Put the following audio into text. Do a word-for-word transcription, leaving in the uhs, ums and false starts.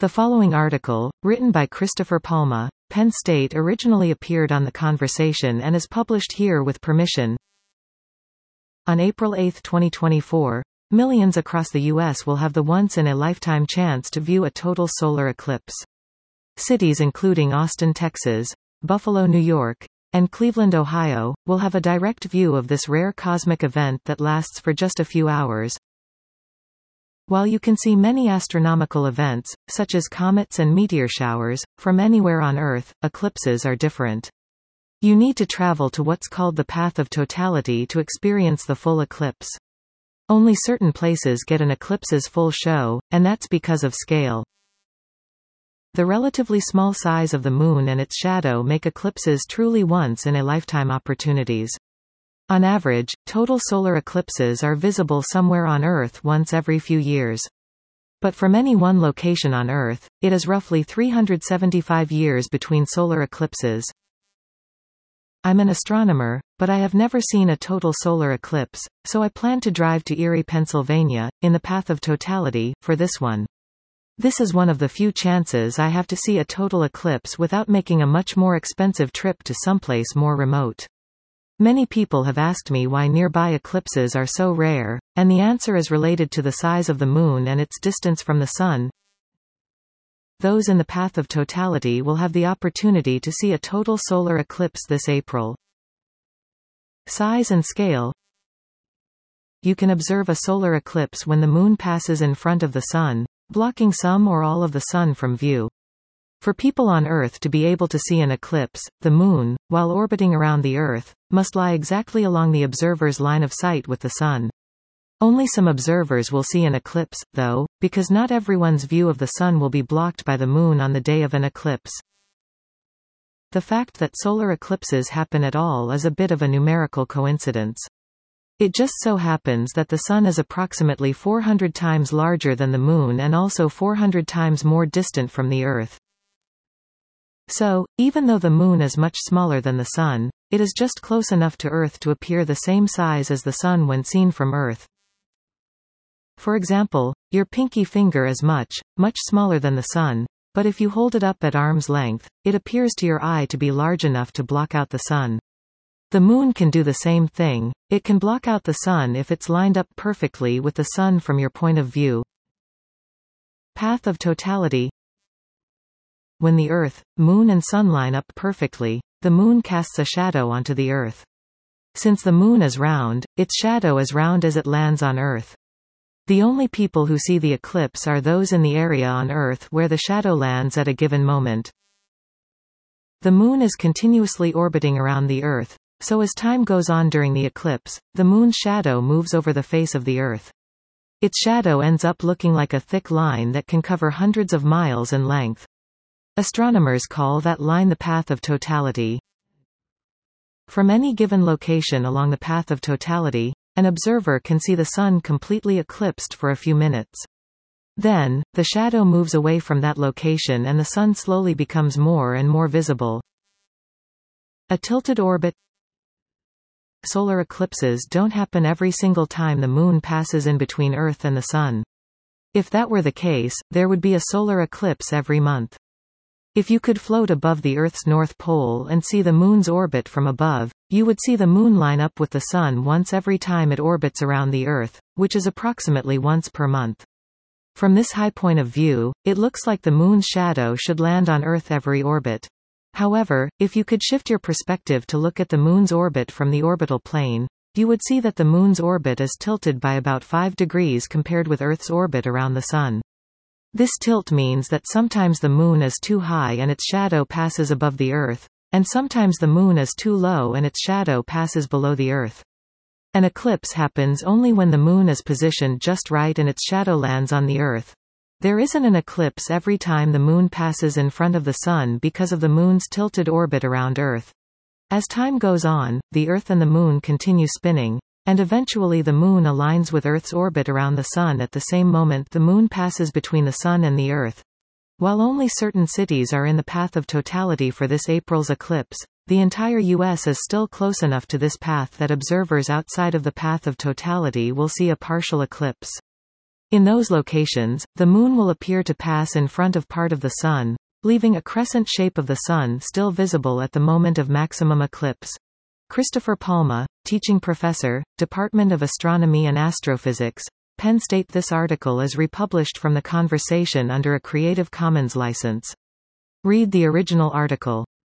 The following article, written by Christopher Palma, Penn State, originally appeared on The Conversation and is published here with permission. On April eighth twenty twenty-four, millions across the U S will have the once-in-a-lifetime chance to view a total solar eclipse. Cities including Austin, Texas, Buffalo, New York, and Cleveland, Ohio, will have a direct view of this rare cosmic event that lasts for just a few hours. While you can see many astronomical events, such as comets and meteor showers, from anywhere on Earth, eclipses are different. You need to travel to what's called the path of totality to experience the full eclipse. Only certain places get an eclipse's full show, and that's because of scale. The relatively small size of the Moon and its shadow make eclipses truly once-in-a-lifetime opportunities. On average, total solar eclipses are visible somewhere on Earth once every few years. But from any one location on Earth, it is roughly three hundred seventy-five years between solar eclipses. I'm an astronomer, but I have never seen a total solar eclipse, so I plan to drive to Erie, Pennsylvania, in the path of totality, for this one. This is one of the few chances I have to see a total eclipse without making a much more expensive trip to someplace more remote. Many people have asked me why nearby eclipses are so rare, and the answer is related to the size of the Moon and its distance from the Sun. Those in the path of totality will have the opportunity to see a total solar eclipse this April. Size and scale. You can observe a solar eclipse when the Moon passes in front of the Sun, blocking some or all of the Sun from view. For people on Earth to be able to see an eclipse, the Moon, while orbiting around the Earth, must lie exactly along the observer's line of sight with the Sun. Only some observers will see an eclipse, though, because not everyone's view of the Sun will be blocked by the Moon on the day of an eclipse. The fact that solar eclipses happen at all is a bit of a numerical coincidence. It just so happens that the Sun is approximately four hundred times larger than the Moon and also four hundred times more distant from the Earth. So, even though the Moon is much smaller than the Sun, it is just close enough to Earth to appear the same size as the Sun when seen from Earth. For example, your pinky finger is much, much smaller than the Sun, but if you hold it up at arm's length, it appears to your eye to be large enough to block out the Sun. The Moon can do the same thing. It can block out the Sun if it's lined up perfectly with the Sun from your point of view. Path of totality. When the Earth, Moon and Sun line up perfectly, the Moon casts a shadow onto the Earth. Since the Moon is round, its shadow is round as it lands on Earth. The only people who see the eclipse are those in the area on Earth where the shadow lands at a given moment. The Moon is continuously orbiting around the Earth, so as time goes on during the eclipse, the Moon's shadow moves over the face of the Earth. Its shadow ends up looking like a thick line that can cover hundreds of miles in length. Astronomers call that line the path of totality. From any given location along the path of totality, an observer can see the Sun completely eclipsed for a few minutes. Then, the shadow moves away from that location and the Sun slowly becomes more and more visible. A tilted orbit. Solar eclipses don't happen every single time the Moon passes in between Earth and the Sun. If that were the case, there would be a solar eclipse every month. If you could float above the Earth's North Pole and see the Moon's orbit from above, you would see the Moon line up with the Sun once every time it orbits around the Earth, which is approximately once per month. From this high point of view, it looks like the Moon's shadow should land on Earth every orbit. However, if you could shift your perspective to look at the Moon's orbit from the orbital plane, you would see that the Moon's orbit is tilted by about five degrees compared with Earth's orbit around the Sun. This tilt means that sometimes the Moon is too high and its shadow passes above the Earth, and sometimes the Moon is too low and its shadow passes below the Earth. An eclipse happens only when the Moon is positioned just right and its shadow lands on the Earth. There isn't an eclipse every time the Moon passes in front of the Sun because of the Moon's tilted orbit around Earth. As time goes on, the Earth and the Moon continue spinning, and eventually the Moon aligns with Earth's orbit around the Sun at the same moment the Moon passes between the Sun and the Earth. While only certain cities are in the path of totality for this April's eclipse, the entire U S is still close enough to this path that observers outside of the path of totality will see a partial eclipse. In those locations, the Moon will appear to pass in front of part of the Sun, leaving a crescent shape of the Sun still visible at the moment of maximum eclipse. Christopher Palma, teaching professor, Department of Astronomy and Astrophysics, Penn State. This article is republished from the conversation under a Creative Commons license. Read the original article.